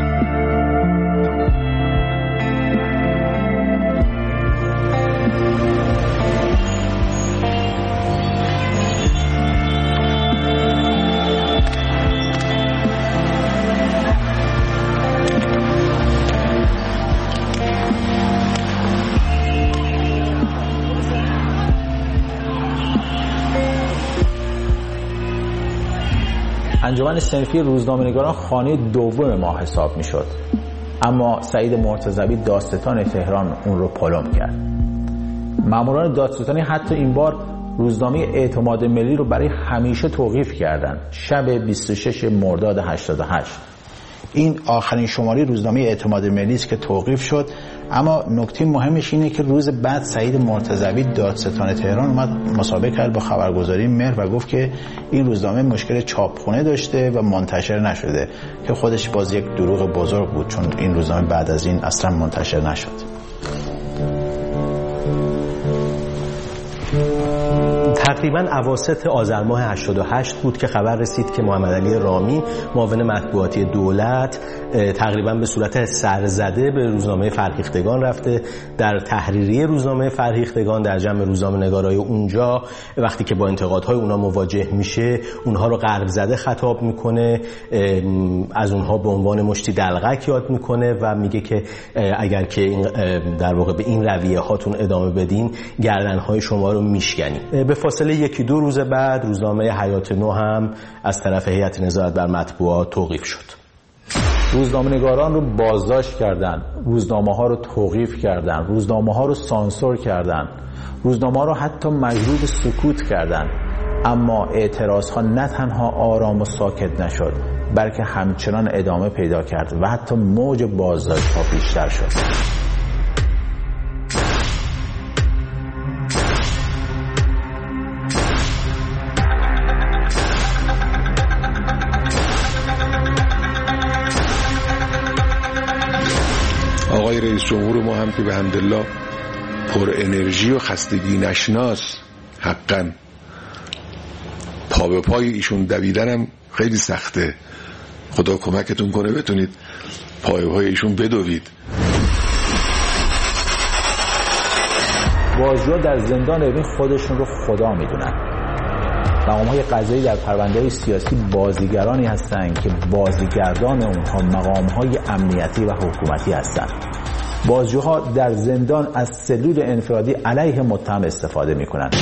Speaker 1: انجمن صنفی روزنامه‌نگاران خانه دوم ما حساب می‌شد، اما سعید مرتضوی دادستان تهران اون رو پلم کرد. ماموران دادستانی حتی این بار روزنامه اعتماد ملی رو برای همیشه توقیف کردند. شب 26 مرداد 88 این آخرین شماره روزنامه اعتماد ملی است که توقیف شد، اما نکته مهمش اینه که روز بعد سعید مرتضوی دادستان تهران اومد مسابقه کرد با خبرگزاری مهر و گفت که این روزنامه مشکل چاپخونه داشته و منتشر نشده، که خودش باز یک دروغ بزرگ بود چون این روزنامه بعد از این اصلا منتشر نشد.
Speaker 25: تقریباً اواسط آذر ماه 88 بود که خبر رسید که محمد علی رامی معاون مطبوعاتی دولت تقریباً به صورت سرزده به روزنامه فرهیختگان رفته. در تحریریه روزنامه فرهیختگان در جمع روزنامه‌نگارای اونجا وقتی که با انتقادهای اونا مواجه میشه اونها رو غرب زده خطاب میکنه، از اونها به عنوان مشتی دلغک یاد میکنه و میگه که اگر که این در واقع به این رویه هاتون ادامه بدین گردنهای شما رو میشکنیم. به فاصله 1-2 روز بعد روزنامه حیات نو هم از طرف هیئت نظارت بر مطبوعات توقیف شد.
Speaker 1: روزنامه‌نگاران رو بازداشت کردن، روزنامه‌ها رو توقیف کردن، روزنامه‌ها رو سانسور کردن، روزنامه‌ها رو حتی مجبور به سکوت کردن، اما اعتراضها نه تنها آرام و ساکت نشد، بلکه همچنان ادامه پیدا کرد و حتی موج بازداشت‌ها بیشتر شد.
Speaker 3: آقای رئیس جمهور ما هم که به حمدالله پر انرژی و خستگی نشناس، حقا پا به پای ایشون دویدنم خیلی سخته. خدا کمکتون کنه بتونید پا به پای ایشون بدوید.
Speaker 1: بازجوها در زندان اوین خودشون رو خدا میدونن. مقام‌های قضایی در پرونده‌های سیاسی بازیگرانی هستند که بازیگردان اونها مقام‌های امنیتی و حکومتی هستند. بازجوها در زندان از سلول انفرادی علیه متهم استفاده می‌کنند.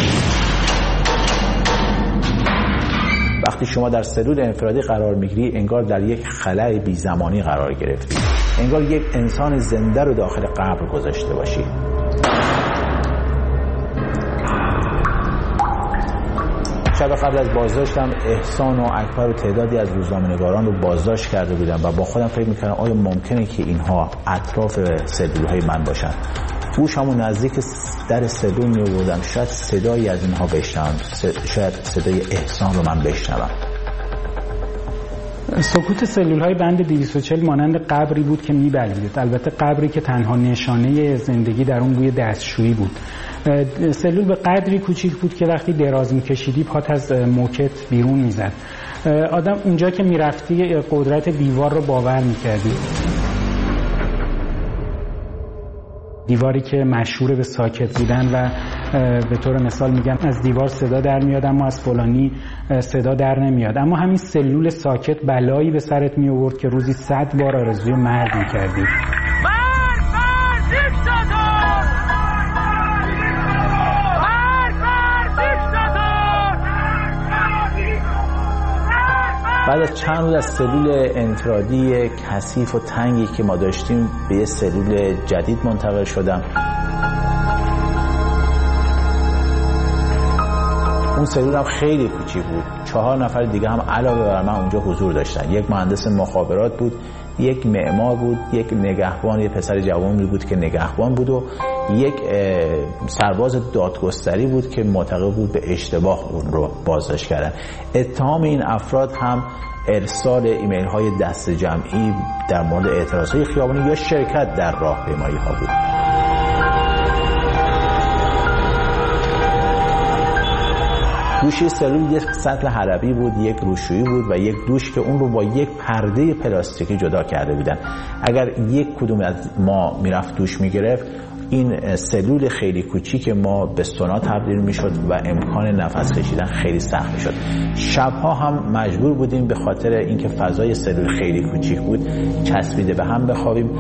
Speaker 1: وقتی شما در سلول انفرادی قرار می‌گیری انگار در یک خلأ بی‌زمانی قرار گرفتی. انگار یک انسان زنده رو داخل قبر گذاشته باشی. شب قبل از بازداشتم احسان و اکبر و تعدادی از روزنامه‌نگاران رو بازداشت کرده بودم و با خودم فکر می‌کردم آیا ممکنه که اینها اطراف سلول‌های من باشن. گوشمو نزدیک در سلول می‌آوردم، شاید صدایی از اینها بشنوم، شاید صدای احسان رو من بشنوم.
Speaker 20: سکوت سلول‌های بند 240 مانند قبری بود که می‌بلعید. البته قبری که تنها نشانه زندگی در اون بوی دستشویی بود. سلول به قدری کوچیک بود که وقتی دراز می‌کشیدی پات از موکت بیرون می‌زد. آدم اونجا که می‌رفتی قدرت دیوار رو باور می‌کردی. دیواری که مشهور به ساکت بودن و به طور مثال میگن از دیوار صدا در میاد اما از فلانی صدا در نمیاد. اما همین سلول ساکت بلایی به سرت می آورد که روزی 100 بار آرزوی مرگ می‌کردی.
Speaker 1: بعد از چند روز از سلول انفرادی کثیف و تنگی که ما داشتیم به یه سلول جدید منتقل شدم. اون سلول هم خیلی کوچیک بود. 4 نفر دیگه هم علاوه بر من اونجا حضور داشتن. یک مهندس مخابرات بود، یک معمار بود، یک نگهبان، یک پسر جوانی بود که نگهبان بود و یک سرباز دادگستری بود که معتقد بود به اشتباه اون رو بازداشت کردن. اتهام این افراد هم ارسال ایمیل های دست جمعی در مورد اعتراض های خیابانی یا شرکت در راهپیمایی ها بود. گوشه سلول یک سطل حلبی بود، یک روشویی بود و یک دوش که اون رو با یک پرده پلاستیکی جدا کرده بودن. اگر یک کدوم از ما میرفت دوش میگرفت این سلول خیلی کوچیک ما به سونا تبدیل میشد و امکان نفس کشیدن خیلی سخت میشد. شبها هم مجبور بودیم به خاطر اینکه فضای سلول خیلی کوچیک بود چسبیده به هم بخوابیم.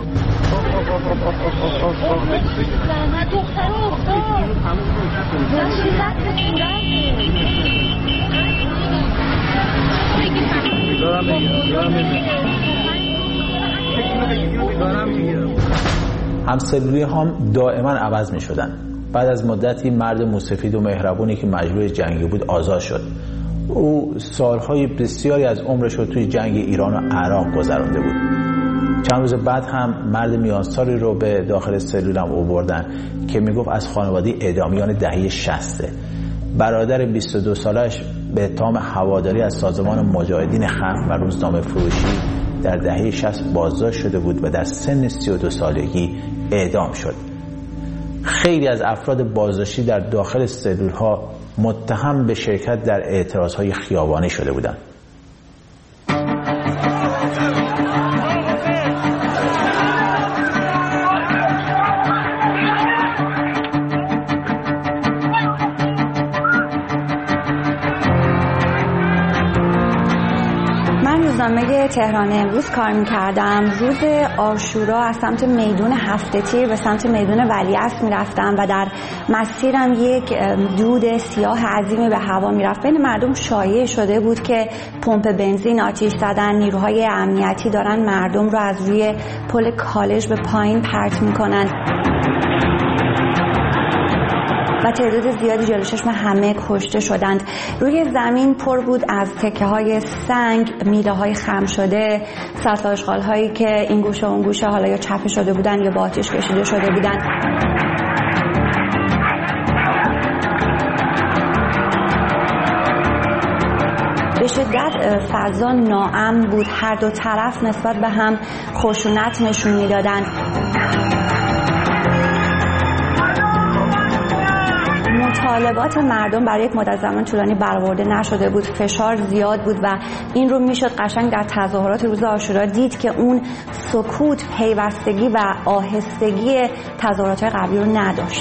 Speaker 1: همسلولی هم دائما عوض می شدن. بعد از مدتی مرد موسفید و مهربونی که مجروح جنگی بود آزاد شد. او سالهای بسیاری از عمرش رو توی جنگ ایران و عراق گذرانده بود. چند روز بعد هم مرد میانسالی رو به داخل سلولم آوردن که میگفت از خانواده اعدامیان دهه 60. برادر 22 سالش به اتهام هواداری از سازمان مجاهدین خلق و روزنامه فروشی در دهه 60 بازداشت شده بود و در سن 32 سالگی اعدام شد. خیلی از افراد بازداشتی در داخل سلول‌ها متهم به شرکت در اعتراض‌های خیابانی شده بودند.
Speaker 4: روزنامه تهران امروز کار می‌کردم. روز عاشورا از سمت میدون هفته تیر به سمت میدون ولیعصر می‌رفتم و در مسیرم یک دود سیاه عظیمی به هوا می‌رفت. بین مردم شایع شده بود که پمپ بنزین آتش زدن، نیروهای امنیتی دارن مردم رو از روی پل کالج به پایین پرت می‌کنن. و تعداد زیادی جلوی چشم همه کشته شدند. روی زمین پر بود از تکه های سنگ، میله های خم شده، سطل آشغال هایی که این گوشه اون گوشه حالا یا چپه شده بودن یا با آتش کشیده شده بودن. به شدت فضا ناامن بود. هر دو طرف نسبت به هم خشونت نشون میدادند. مطالبات مردم برای یک مدت زمان طولانی برآورده نشده بود. فشار زیاد بود و این رو میشد قشنگ در تظاهرات روز عاشورا دید که اون سکوت، پیوستگی و آهستگی تظاهرات قبلی رو نداشت.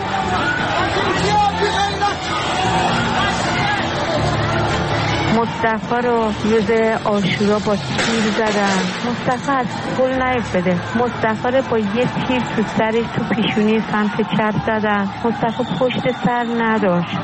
Speaker 8: مصطفی رو روز عاشورا با تیر زدن. مصطفی از پل نیفتاده. مصطفی رو با یه تیر تو سرش تو پیشونی سمت چپ زدن. مصطفی پشت سر نداشت.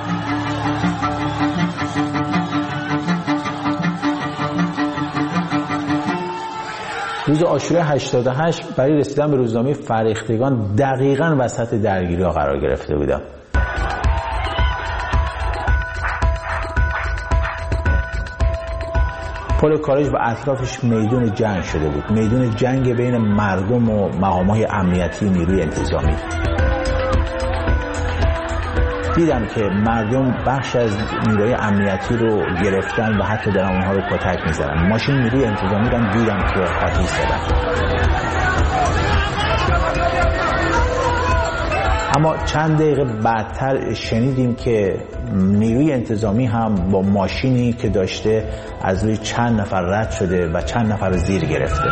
Speaker 1: روز عاشورای 88 برای رسیدن به روزنامه فرهیختگان دقیقاً وسط درگیری‌ها قرار گرفته بودم. پل کارج و اطرافش میدون جنگ شده بود، میدون جنگ بین مردم و مقامات امنیتی نیروی انتظامی. دیدم که مردم بخش از نیروی امنیتی رو گرفتن و حتی دارن اونها رو کتک میزنن. ماشین نیروی انتظامی رو دیدم که آتش زدن. اما چند دقیقه بعدتر شنیدیم که نیروی انتظامی هم با ماشینی که داشته از روی چند نفر رد شده و چند نفر رو زیر گرفته.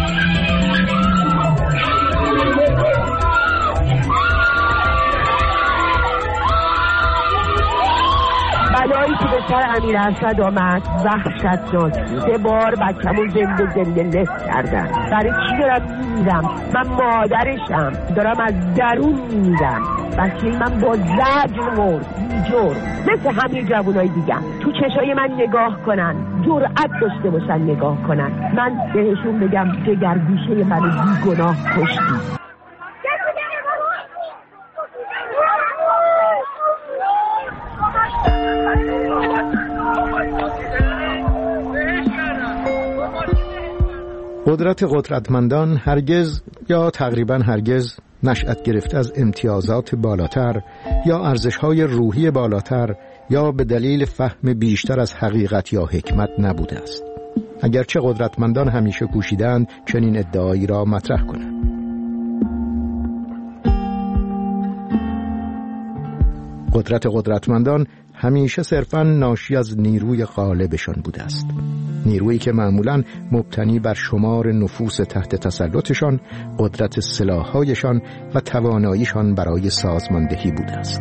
Speaker 9: بلایی که به سر امیر اسد آمد وحشتناک. 3 بار بچه‌مو زنده لفت کردن. برای چی دارم میمیرم؟ من مادرشم، دارم از درون میمیرم. بچه من با زجر مرد، بی‌جرم، مثل همه جوانای دیگه. تو چشای من نگاه کنن، جرأت داشته باشن نگاه کنن، من بهشون بگم جگرگوشه منو بی‌گناه کشتی.
Speaker 2: قدرتمندان هرگز یا تقریبا هرگز نشأت گرفته از امتیازات بالاتر یا ارزش‌های روحی بالاتر یا به دلیل فهم بیشتر از حقیقت یا حکمت نبوده است، اگرچه قدرتمندان همیشه کوشیدند چنین ادعایی را مطرح کنند. قدرتمندان همیشه صرفاً ناشی از نیروی غالبشان بوده است، نیرویی که معمولاً مبتنی بر شمار نفوس تحت تسلطشان، قدرت سلاح‌هایشان و تواناییشان برای سازماندهی بوده است.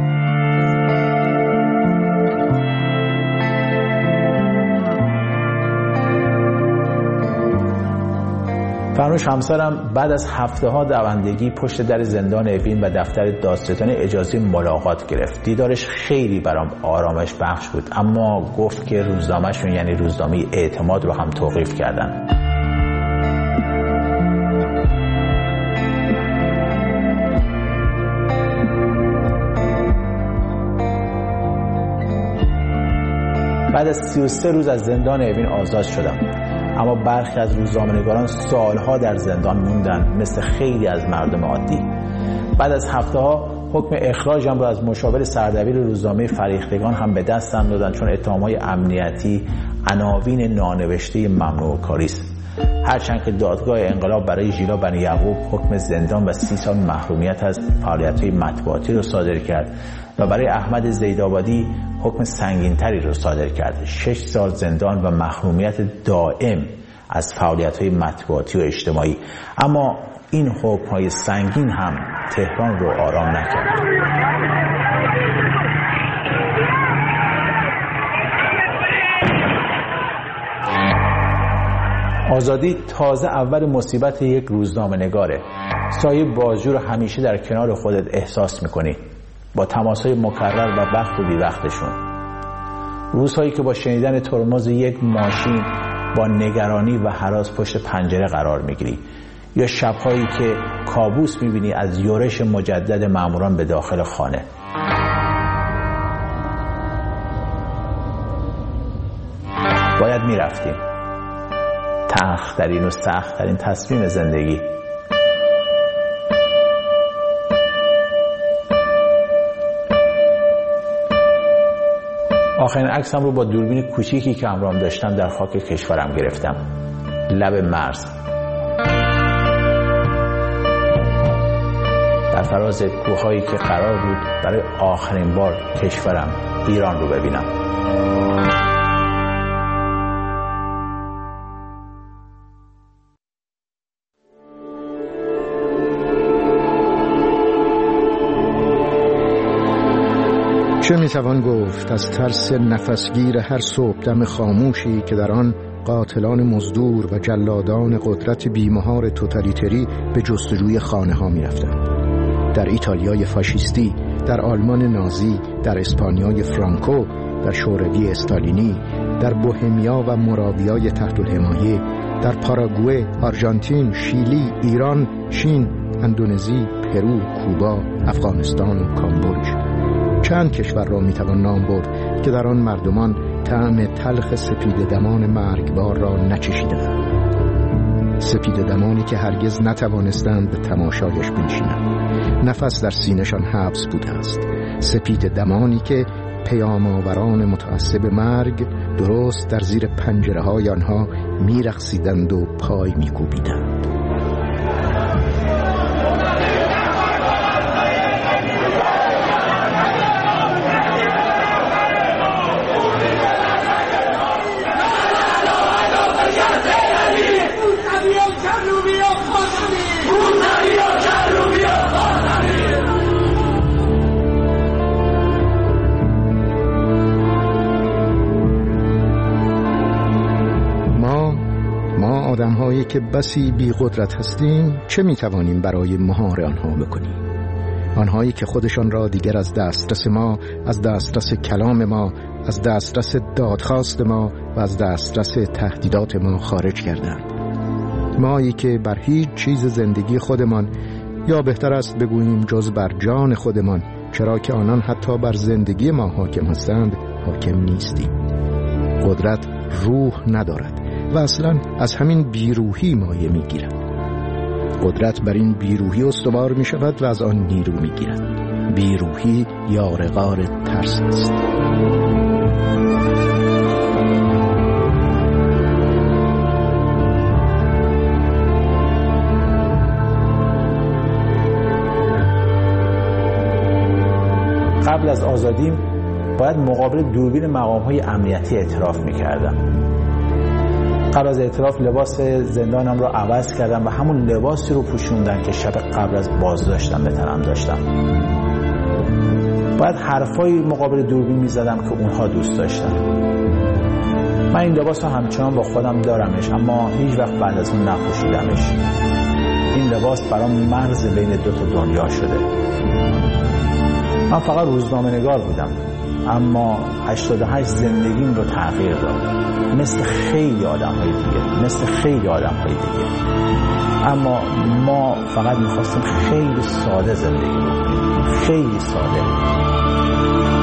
Speaker 1: فرنوش همسرم بعد از هفته‌ها دوندگی پشت در زندان اوین و دفتر دادستانی اجازه ملاقات گرفت. دیدارش خیلی برام آرامش بخش بود، اما گفت که روزنامه‌شون یعنی روزنامه اعتماد رو هم توقیف کردن. بعد از 33 روز از زندان اوین آزاد شدم، اما برخی از روزنامه‌نگاران سالها در زندان موندن مثل خیلی از مردم عادی. بعد از هفته‌ها حکم اخراجم را از مشاور سردبیر روزنامه فرهیختگان هم به دستم دادن، چون اتهام‌های امنیتی عناوین نانوشته ممنوع کاری است. هرچند که دادگاه انقلاب برای ژیلا بنی یعقوب حکم زندان و 30 سال محرومیت از فعالیت‌های مطبوعاتی را صادر کرد و برای احمد زیدآبادی حکم سنگین‌تری را صادر کرد، 6 سال زندان و محرومیت دائم از فعالیت‌های مطبوعاتی و اجتماعی. اما این حکم‌های سنگین هم تهران رو آرام نکرد. آزادی تازه اول مصیبت یک روزنامه‌نگاره. سایه بازجو رو همیشه در کنار خودت احساس می‌کنی، با تماس‌های مکرر و وقت و بی وقتشون. روزهایی که با شنیدن ترمز یک ماشین با نگرانی و هراس پشت پنجره قرار می‌گیری، یا شب‌هایی که کابوس می‌بینی از یورش مجدد ماموران به داخل خانه. می رفتیم. تلخ‌ترین و سخت‌ترین تصمیم زندگی. آخرین عکسم رو با دوربین کوچیکی که همراهم داشتم در خاک کشورم گرفتم. لب مرز. در فراز کوه‌هایی که قرار بود برای آخرین بار کشورم ایران رو ببینم.
Speaker 2: چه میتوان گفت از ترس نفسگیر هر صبحدم خاموشی که در آن قاتلان مزدور و جلادان قدرت بیمهار توتالیتری به جستجوی خانه ها می رفتند. در ایتالیای فاشیستی، در آلمان نازی، در اسپانیای فرانکو، در شوروی استالینی، در بوهمیا و موراویای تحت الحمایه، در پاراگوئه، آرژانتین، شیلی، ایران، چین، اندونزی، پرو، کوبا، افغانستان و کامبوج. چند کشور را میتوان نام برد که در آن مردمان طعم تلخ سپید دمان مرگبار را نچشیدند. سپید دمانی که هرگز نتوانستند به تماشایش بنشینند. نفس در سینه‌شان حبس بوده است. سپید دمانی که پیام‌آوران متعصب مرگ درست در زیر پنجره‌های آنها می‌رقصیدند و پای می‌کوبیدند. آدم‌هایی که بسی بی قدرت هستیم چه می‌توانیم برای مهار آنها بکنیم؟ آنهایی که خودشان را دیگر از دسترس ما، از دسترس کلام ما، از دسترس دادخواست ما و از دسترس تهدیدات ما خارج کردند. مایی که بر هیچ چیز زندگی خودمان، یا بهتر است بگوییم جز بر جان خودمان، چرا که آنان حتی بر زندگی ما حاکم هستند، حاکم نیستیم. قدرت روح ندارد و اصلا از همین بیروحی مایه میگیرد. قدرت بر این بیروحی استوار می شود و از آن نیرو می گیرد. بیروحی یارغار ترس است.
Speaker 1: قبل از آزادیم باید مقابل دوربین مقام‌های امنیتی اعتراف می‌کردم. قبل از اعتراف لباس زندانم رو عوض کردم و همون لباسی رو پوشوندن که شب قبل از بازداشتم به تنم داشتم. باید حرفایی مقابل دوربین می‌زدم که اونها دوست داشتن. من این لباس رو همچنان با خودم دارمش، اما هیچ وقت بعد از اون نپوشیدمش. این لباس برام مرز بین دو تا دنیا شده. من فقط روزنامه‌نگار بودم، اما 88 زندگیم رو تغییر داد. مثل خیلی آدم‌های دیگه. اما ما فقط می‌خواستیم خیلی ساده زندگی بکنیم. خیلی ساده.